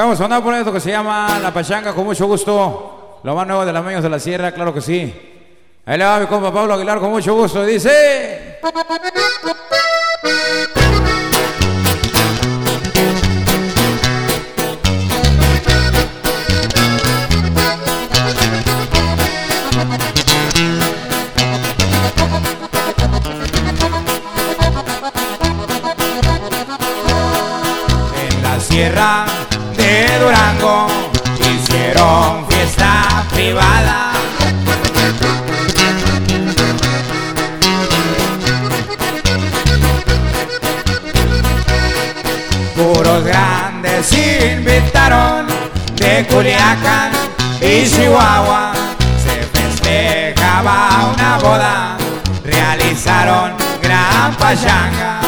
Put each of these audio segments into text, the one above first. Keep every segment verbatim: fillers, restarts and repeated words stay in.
Vamos a andar por esto que se llama La Pachanga, con mucho gusto. Lo más nuevo de las Meños de la Sierra, claro que sí. Ahí le va mi compa Pablo Aguilar con mucho gusto. Dice... En la sierra de Durango hicieron fiesta privada. Puros grandes invitaron de Culiacán y Chihuahua. Se festejaba una boda, realizaron gran pachanga.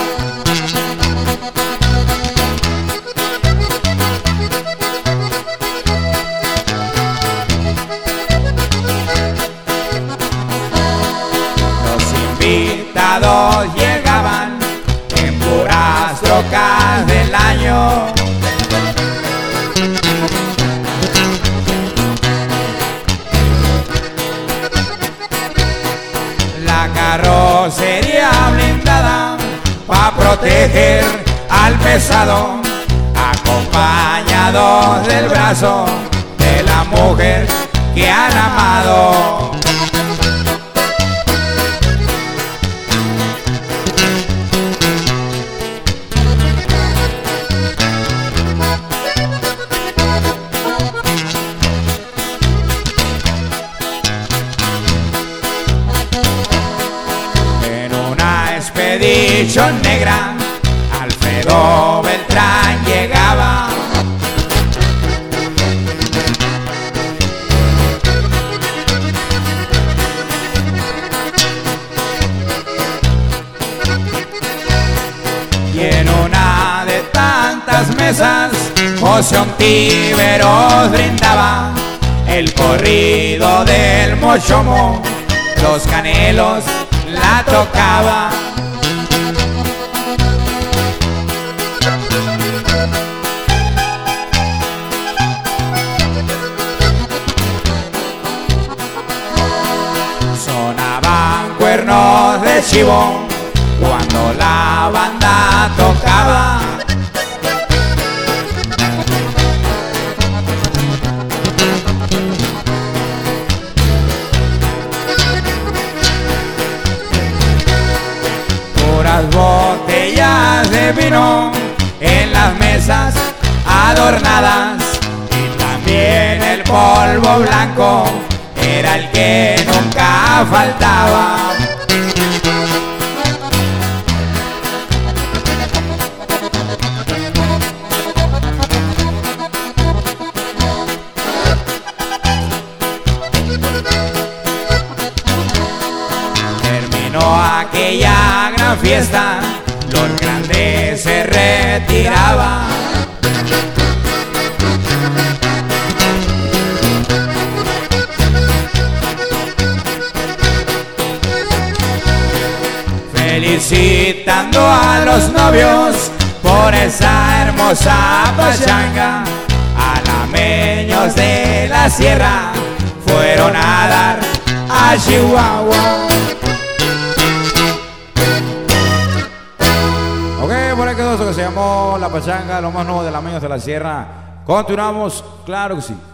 Invitados llegaban en puras trocas del año. La carrocería blindada pa' proteger al pesado, acompañados del brazo de la mujer que han amado. Expedición negra, Alfredo Beltrán llegaba. Y en una de tantas mesas, José Ontiveros brindaba el corrido del Mochomo, los Canelos la tocaba. Sonaban cuernos de chivo cuando la banda tocaba. Puras botellas de vino en las mesas adornadas, y también el polvo blanco era el que nunca faltaba. Terminó aquella gran fiesta, los grandes se retiraban. Felicitando a los novios por esa hermosa pachanga. Alameños de la sierra fueron a dar a Chihuahua. Ok, por ahí quedó eso que se llamó La Pachanga, lo más nuevo de Alameños de la Sierra. Continuamos, claro que sí.